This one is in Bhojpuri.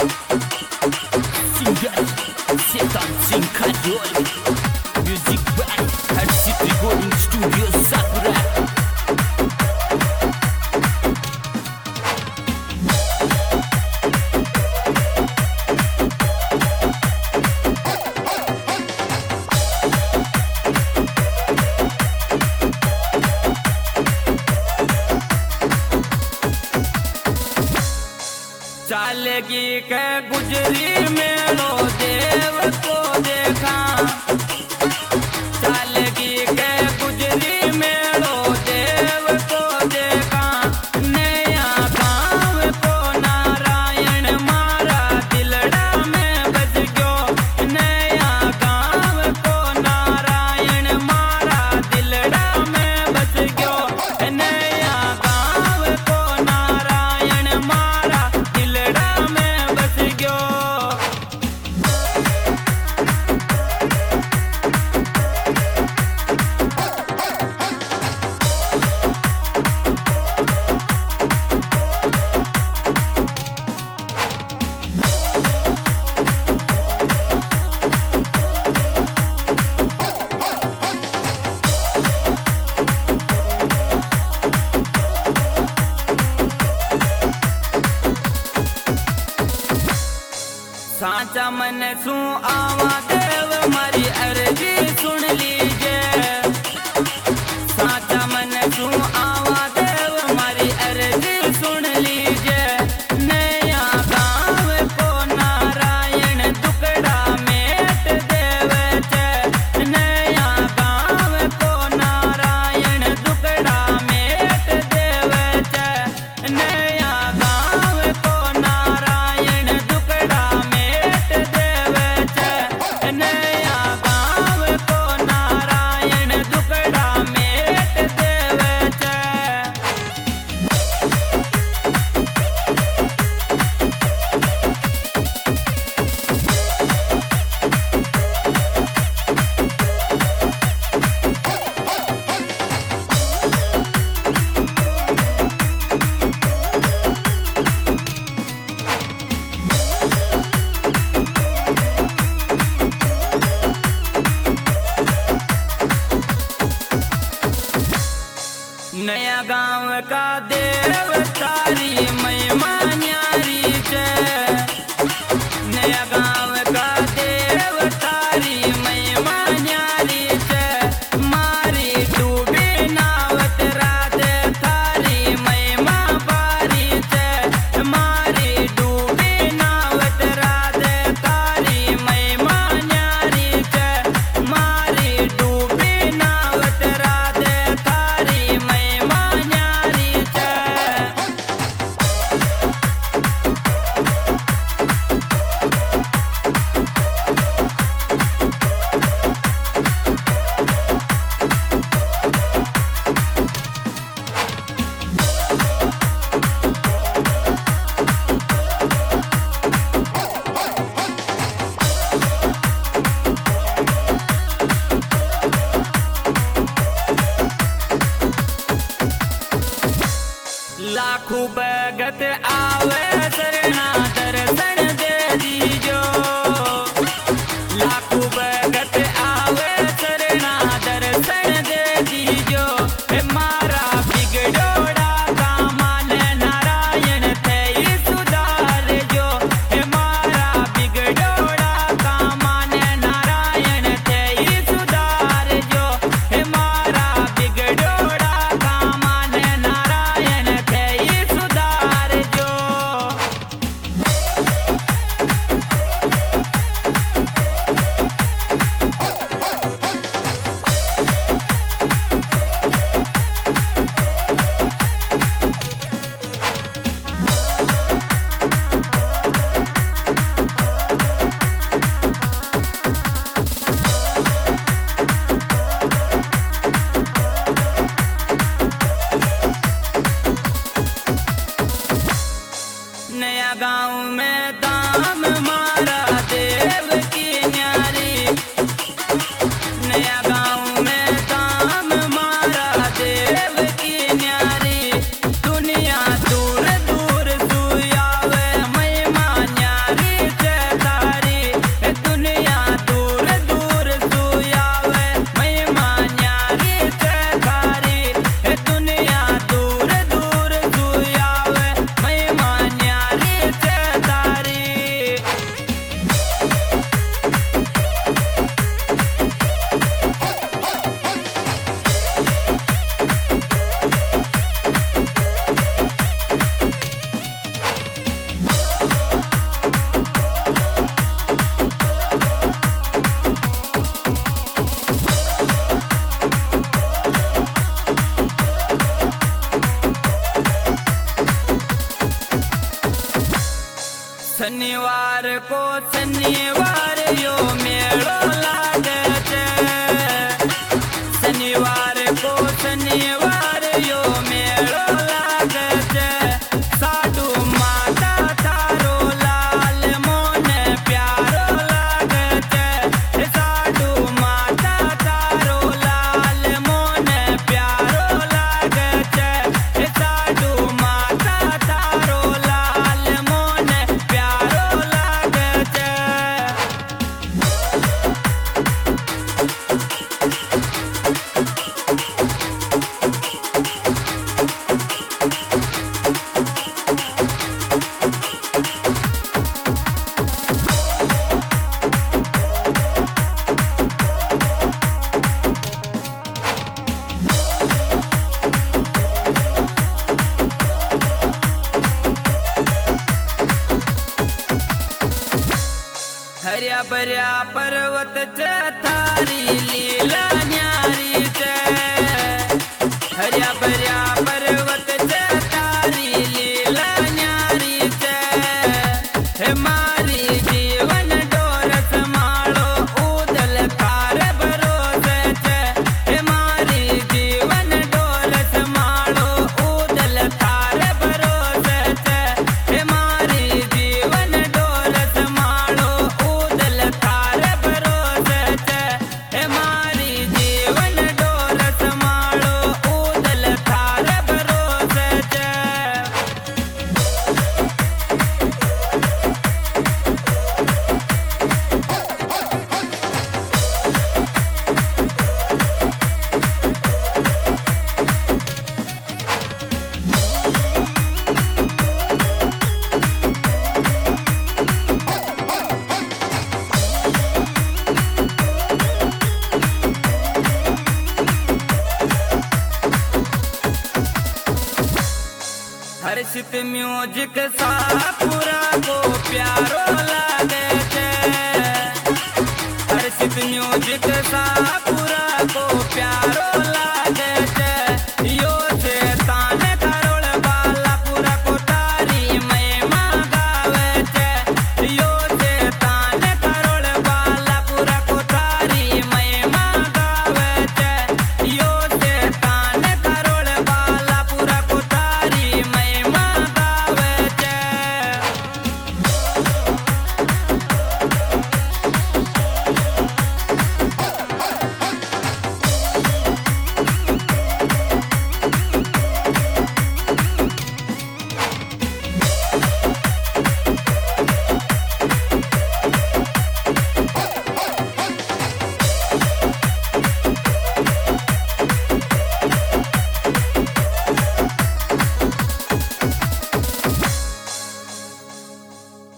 Singer, c'est un Zinkadol. Music by Hardship Recording Studio Sakura. चालगी के गुजरी मेलो देव को देखा। चालगी के गुजरी मेलो देव को देखा। नया गाँव को नारायण मारा दिलड़ा में बज गयो। नया गाँव को नारायण मारा दिलड़ा में बज गयो। नया गाँव को नारायण मारा दिलड़ा में बस गयो। साचा मन सू आवा देव मारी अर्जी सुन लीजिए। साचा मन सू आवा देव मारी अर्जी सुन लीजिए। नया गाँव को नारायण दुकड़ा मेट देवे छे। नया गाँव को नारायण दुकड़ा मेट देवे छे। नया गाँव को नारायण दुकड़ा मेट देवे छे। नया गाँव को नारायण दुकड़ा मेट देवे छे। नया गाँव का देव तारी महिमा न्यारी छे। नया गाँव का देव तारी महिमा न्यारी छे। मारी डूबी नावत रात थारी महिमा बारी छे। मारी डूबी नावत रात थारी महिमा न्यारी छे। मारी डूबी नावत रात थारी महिमा न्यारी छे। लाखों भगत आवे शरणा दर्शन दे दीजो। लाखों भगत आवे शरणा दर्शन दे दीजो। हे मारा बिगड़ोड़ा कामन नारायण थे सुधार जो। हे मारा बिगड़ोड़ा कामन नारायण थे सुधार जो। हे मारा बिगड़ोड़ा कामन नारायण थे सुधार जो। नया गाँव में दाम मारा देव की न्यारी। नया गाँव में दाम मारा देव की न्यारी। दुनिया दूर दूर सुयावे महिमा न्यारी। शनिवार को शनिवार यो मेलो लागे छे। शनिवार को शनिवार यो मेलो लागे छे। साधु माता तारो लाल मोने प्यारो लागे छे। साधु माता तारो लाल मोने प्यारो लागे छे। साधु माता तारो लाल मोने प्यारो लागे छे। हरिया भरिया पर्वत छे थारी लीला न्यारी छे। हरिया भरिया पर्वत छे थारी लीला न्यारी छे। हे मारी जीवन डोरस माळो उदल थार भरोसे छे। हे मारी जीवन डोरस माळो उदल थार भरोसे छे। हे मारी जीवन डोरस माळो उदल थार भरोसे छे। हे मारी जीवन डोरस माळो उदल थार भरोसे छे। हर्षित म्यूजिक सापुरा को प्यारो